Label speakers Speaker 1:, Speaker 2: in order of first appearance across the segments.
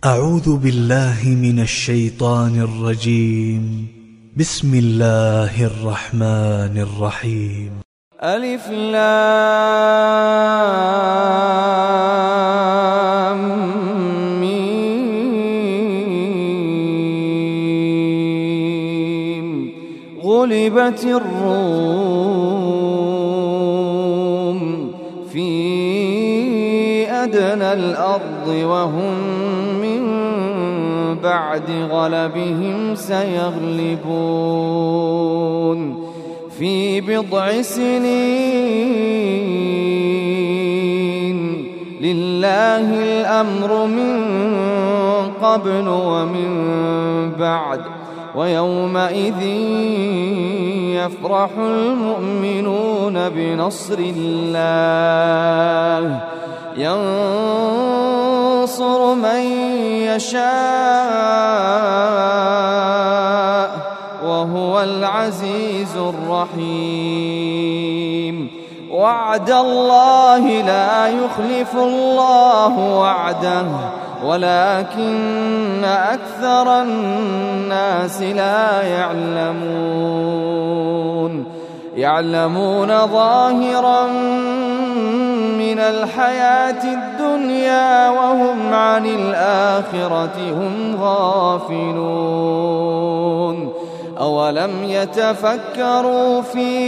Speaker 1: أعوذ بالله من الشيطان الرجيم. بسم الله الرحمن الرحيم.
Speaker 2: ألف لام ميم. غلبت الروم في أدنى الأرض وهم بعد غلبهم سيغلبون في بضع سنين. لله الأمر من قبل ومن بعد ويومئذ يفرح المؤمنون بنصر الله ينصر من يشاء وهو العزيز الرحيم. وعد الله لا يخلف الله وعده ولكن أكثر الناس لا يعلمون ظاهرا من الحياة الدنيا وهم عن الآخرة هم غافلون. أولم يتفكروا في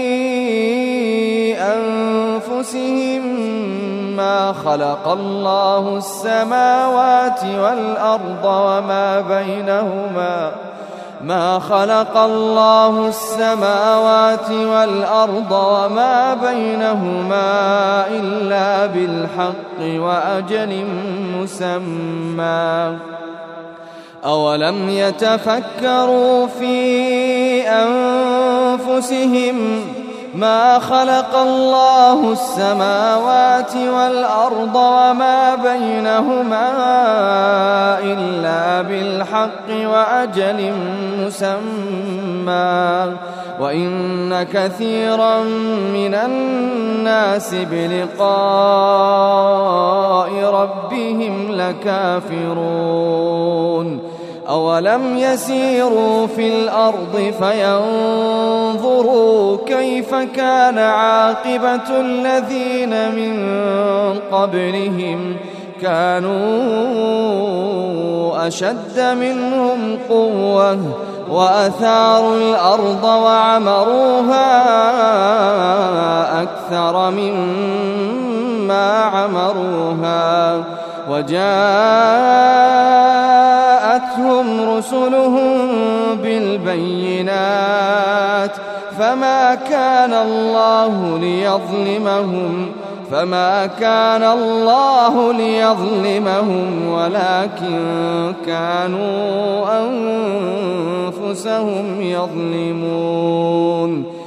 Speaker 2: أنفسهم ما خلق الله السماوات والأرض وما بينهما إلا بالحق وأجل مسمى. أولم يتفكروا في أنفسهم ما خلق الله السماوات والأرض وما بينهما إلا بالحق وأجل مسمى وإن كثيرا من الناس بلقاء ربهم لكافرون. أولم يسيروا في الأرض فينظروا كيف كان عاقبة الذين من قبلهم كانوا أشد منهم قوة وأثاروا الأرض وعمروها أكثر مما عمروها وجاءتهم رسلهم بالبينات فما كان الله ليظلمهم ولكن كانوا أنفسهم يظلمون.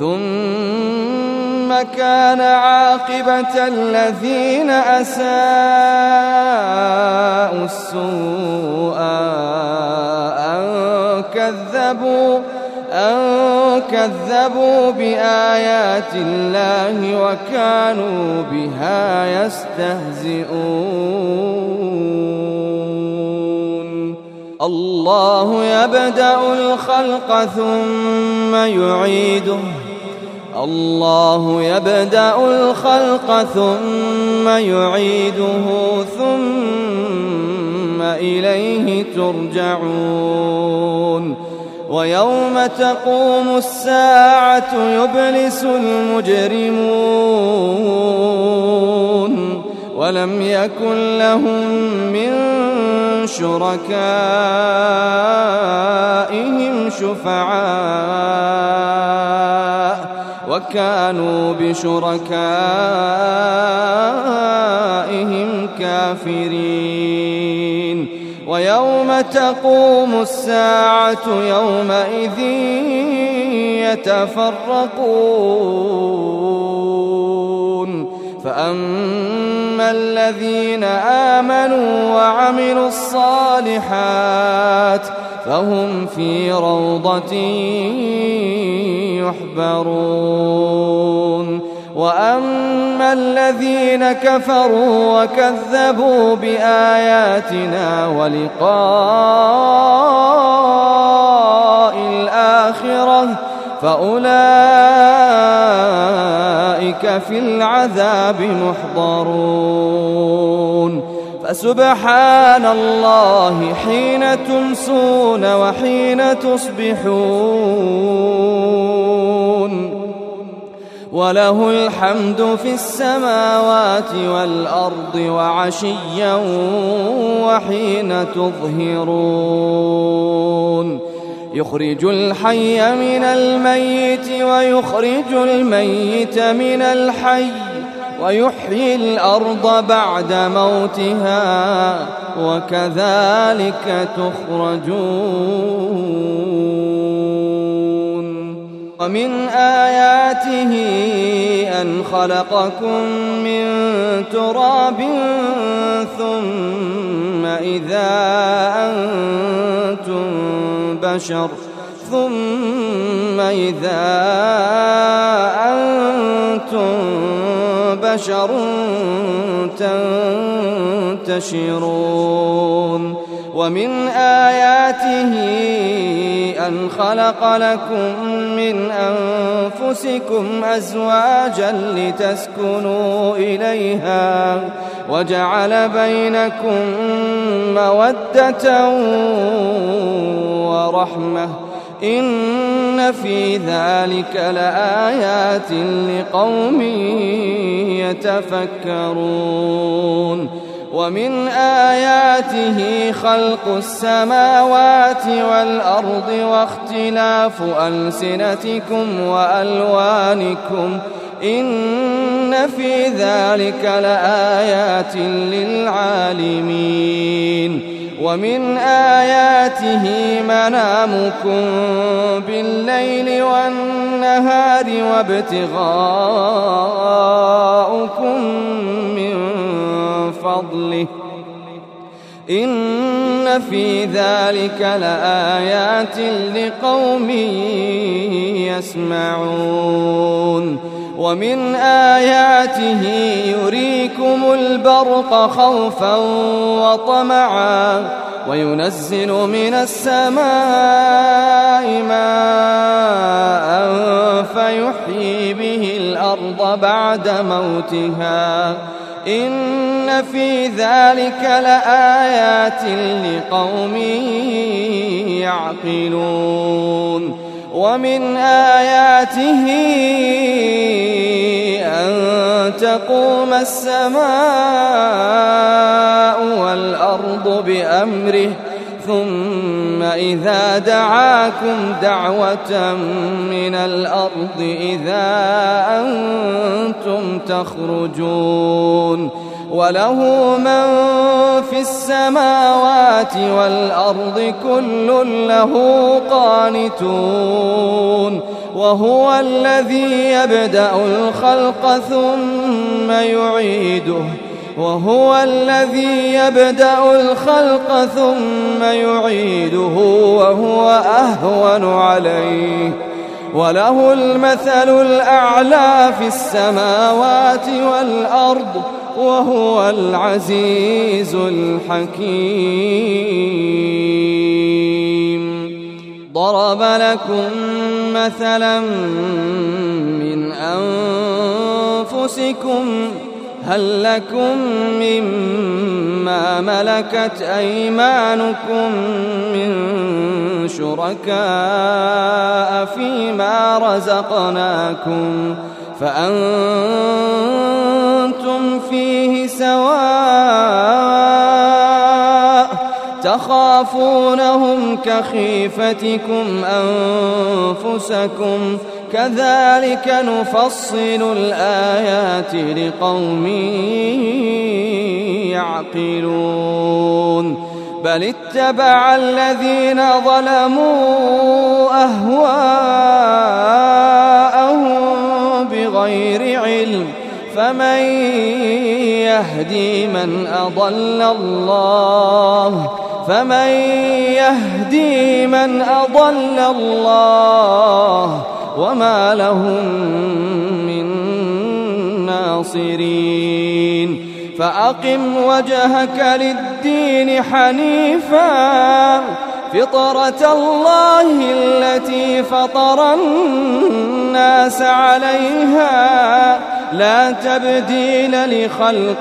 Speaker 2: ثم كان عاقبة الذين أساءوا السوء أن كذبوا بآيات الله وكانوا بها يستهزئون. الله يبدأ الخلق ثم يعيده ثم إليه ترجعون. ويوم تقوم الساعة يبلس المجرمون ولم يكن لهم من شركائهم شفعاء وكانوا بشركائهم كافرين. ويوم تقوم الساعة يومئذ يتفرقون فأما الذين آمنوا وعملوا الصالحات فهم في روضة يحبرون. وأما الذين كفروا وكذبوا بآياتنا ولقاء الآخرة فأولئك في العذاب محضرون فسبحان الله حين تمسون وحين تصبحون وله الحمد في السماوات والأرض وعشيا وحين تظهرون يخرج الحي من الميت ويخرج الميت من الحي ويحيي الأرض بعد موتها وكذلك تخرجون ومن آياته أن خلقكم من تراب ثم إذا أنتم بشر تنتشرون ومن آياته أن خلق لكم من أنفسكم أزواجا لتسكنوا إليها وجعل بينكم مودة ورحمة إن في ذلك لآيات لقوم يتفكرون ومن آياته خلق السماوات والأرض واختلاف ألسنتكم وألوانكم إن في ذلك لآيات للعالمين ومن آياته منامكم بالليل والنهار وابتغاؤكم من فضله إن في ذلك لآيات لقوم يسمعون ومن آياته يريكم البرق خوفا وطمعا وينزل من السماء ماء فيحيي به الأرض بعد موتها إن في ذلك لآيات لقوم يعقلون ومن آياته أن تقوم السماء والأرض بأمره ثم إذا دعاكم دعوة من الأرض إذا أنتم تخرجون وله من في السماوات والأرض كل له قانتون وهو الذي يبدأ الخلق ثم يعيده وهو أهون عليه وله المثل الأعلى في السماوات والأرض وهو العزيز الحكيم ضرب لكم مثلا من أنفسكم هل لكم مما ملكت أيمانكم من شركاء فيما رزقناكم فأنتم فيه سواء تخافونهم كخيفتكم أنفسكم كذلك نفصل الآيات لقوم يعقلون بل اتبع الذين ظلموا أهواءهم بغير علم فمن يهدي من أضل الله وما لهم من الناصرين فأقم وجهك للدين حنيفا فطرة الله التي فطر الناس عليها لا تبديل لخلق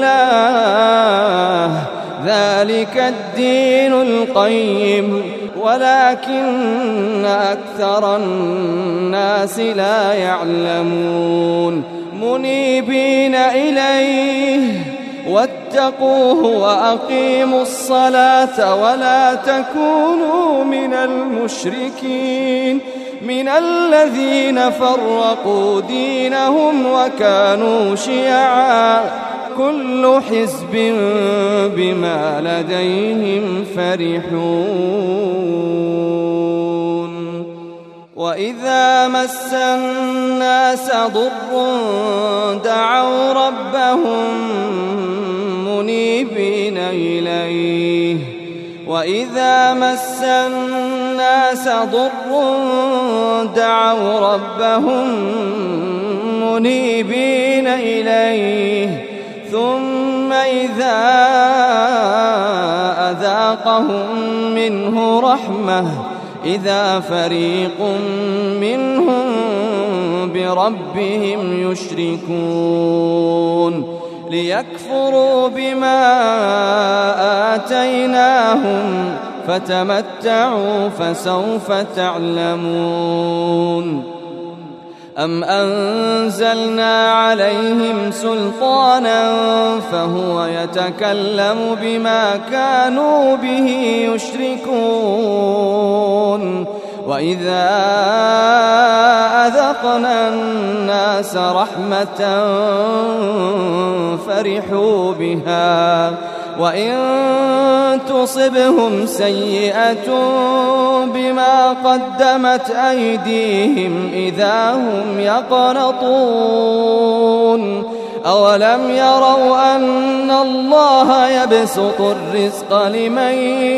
Speaker 2: الله ذلك الدين القيم ولكن أكثر الناس لا يعلمون منيبين إليه واتقوه وأقيموا الصلاة ولا تكونوا من المشركين من الذين فرقوا دينهم وكانوا شيعا كل حزب بما لديهم فرحون وإذا مس الناس ضر دعوا ربهم منيبين إليه وإذا مس الناس ضر دعوا ربهم منيبين إليه ثم إذا أذاقهم منه رحمة إذا فريق منهم بربهم يشركون ليكفروا بما آتيناهم فتمتعوا فسوف تعلمون أم أنزلنا عليهم سلطانا فهو يتكلم بما كانوا به يشركون وإذا أذقنا الناس رحمة فرحوا بها وإن تصبهم سيئة بما قدمت أيديهم إذا هم يقنطون أولم يروا أن الله يبسط الرزق لمن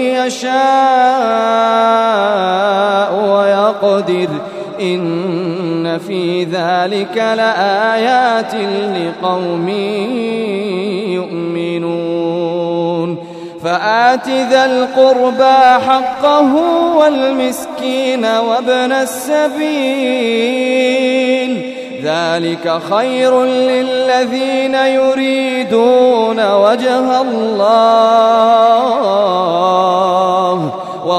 Speaker 2: يشاء ويقدر إن في ذلك لآيات لقوم يؤمنون فآت ذا القربى حقه والمسكين وابن السبيل ذلك خير للذين يريدون وجه الله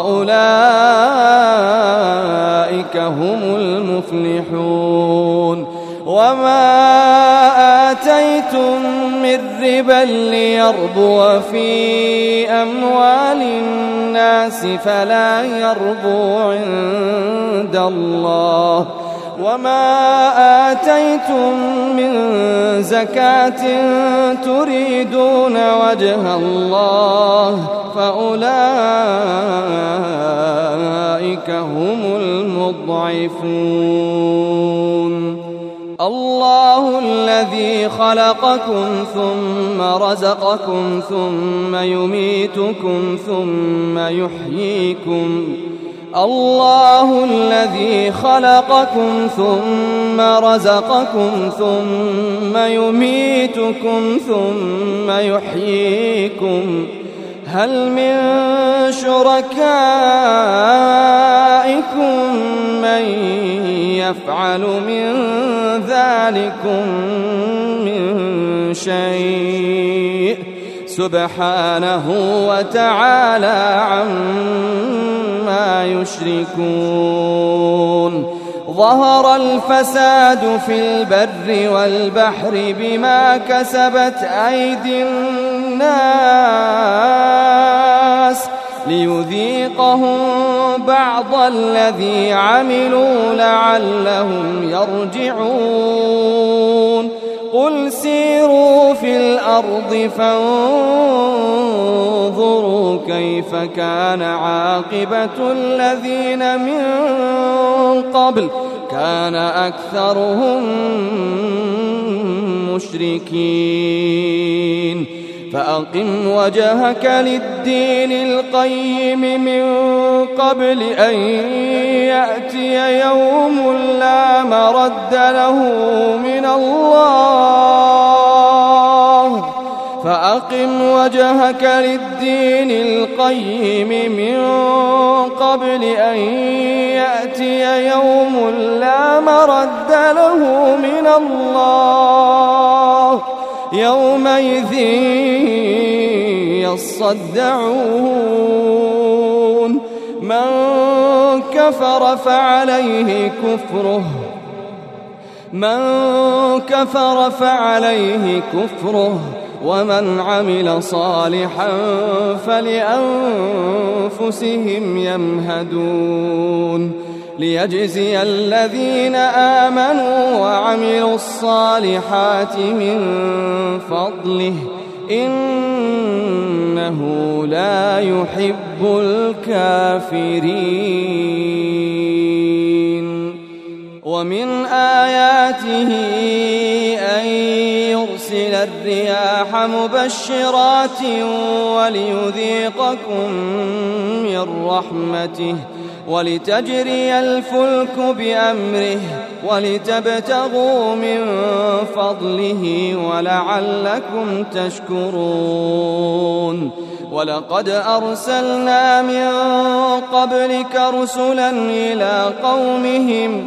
Speaker 2: وأولئك هم المفلحون وما آتيتم من ربا ليربو في أموال الناس فلا يربو عند الله وما آتيتم من زكاة تريدون وجه الله فأولئك هم المضعفون الله الذي خلقكم ثم رزقكم ثم يميتكم ثم يحييكم الله الذي خلقكم ثم رزقكم ثم يميتكم ثم يحييكم هل من شركائكم من يفعل من ذلكم من شيء سبحانه وتعالى عما يشركون ظهر الفساد في البر والبحر بما كسبت أيدي الناس ليذيقهم بعض الذي عملوا لعلهم يرجعون قل سيروا في الأرض فانظروا كيف كان عاقبة الذين من قبل كان أكثرهم مشركين فأقم وجهك للدين القيم من قبل أن يأتي يوم لا مرد له من الله فأقم وجهك للدين القيم من قبل أن يأتي يوم لا مرد له من الله يومئذ يصدعون من كفر فعليه كفره ومن عمل صالحا فلأنفسهم يمهدون ليجزي الذين آمنوا وعملوا الصالحات من فضله إنه لا يحب الكافرين ومن آياته أن يرسل الرياح مبشرات وليذيقكم من رحمته ولتجري الفلك بأمره ولتبتغوا من فضله ولعلكم تشكرون ولقد أرسلنا من قبلك رسلا إلى قومهم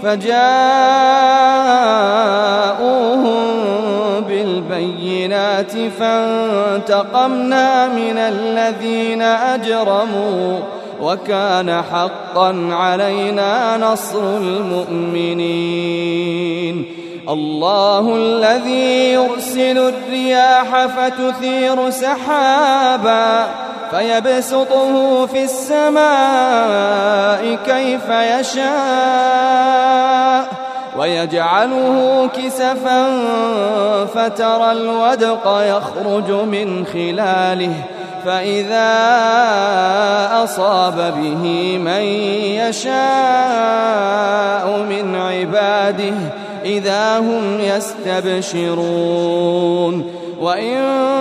Speaker 2: فجاءوهم بالبينات فانتقمنا من الذين أجرموا وكان حقا علينا نصر المؤمنين الله الذي يرسل الرياح فتثير سحابا فيبسطه في السماء كيف يشاء ويجعله كسفا فترى الودق يخرج من خلاله فإذا أصاب به من يشاء من عباده إذا هم يستبشرون وإن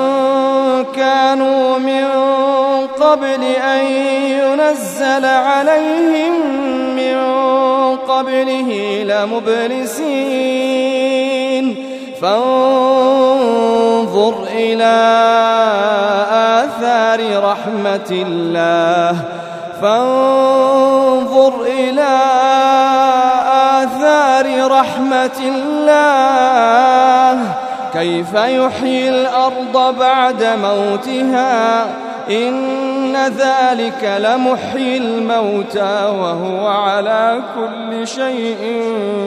Speaker 2: كانوا من قبل أن ينزل عليهم من قبله لمبلسين فانظر إلى آثار رحمة الله كيف يحيي الأرض بعد موتها إن ذلك لمحيي الموتى وهو على كل شيء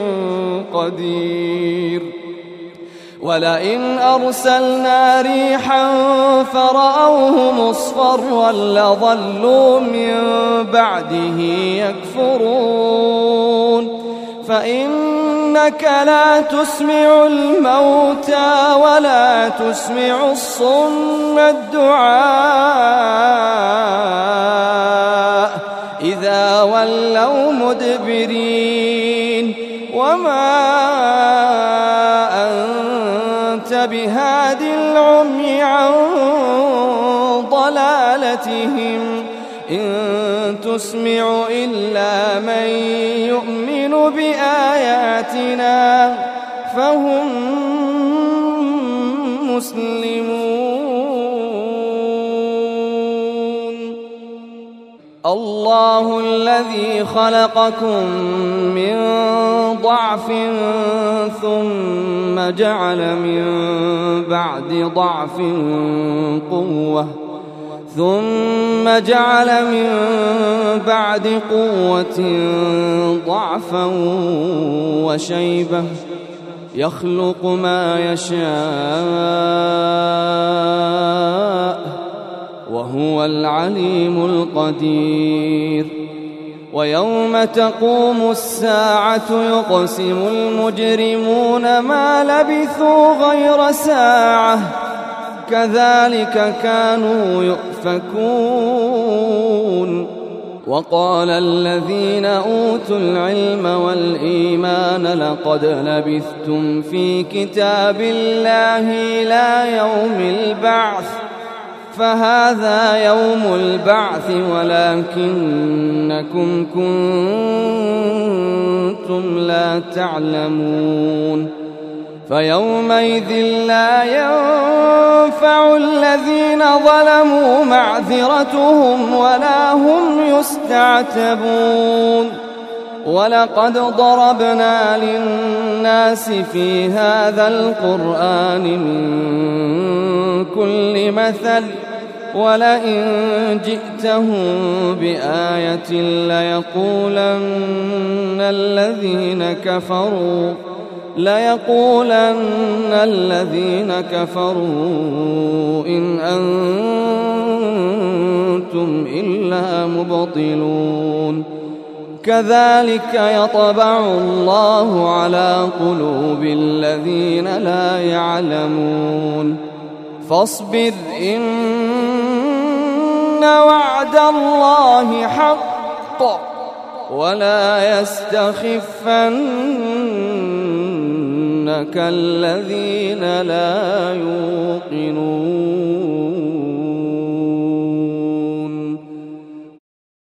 Speaker 2: قدير ولئن أرسلنا ريحا فرأوه مصفرا لظلوا من بعده يكفرون فإنك لا تسمع الموتى ولا تسمع الصم الدعاء إذا ولوا مدبرين وما أنت بهاد العمي عن ضلالتهم إن تسمع إلا من يؤمن بآياتنا فهم مسلمون الله الذي خلقكم من ضعف ثم جعل من بعد ضعف قوة ثم جعل من بعد قوة ضعفا وشيبة يخلق ما يشاء وهو العليم القدير ويوم تقوم الساعة يقسم المجرمون ما لبثوا غير ساعة كذلك كانوا يؤفكون وقال الذين أوتوا العلم والإيمان لقد لبثتم في كتاب الله إلى يوم البعث فهذا يوم البعث ولكنكم كنتم لا تعلمون فيومئذ لا ينفع الذين ظلموا معذرتهم ولا هم يستعتبون ولقد ضربنا للناس في هذا القرآن من كل مثل ولئن جئتهم بآية ليقولن الذين كفروا إن أنتم إلا مبطلون كذلك يطبع الله على قلوب الذين لا يعلمون فاصبر إن وعد الله حق ولا يستخفنك الذين لا يوقنون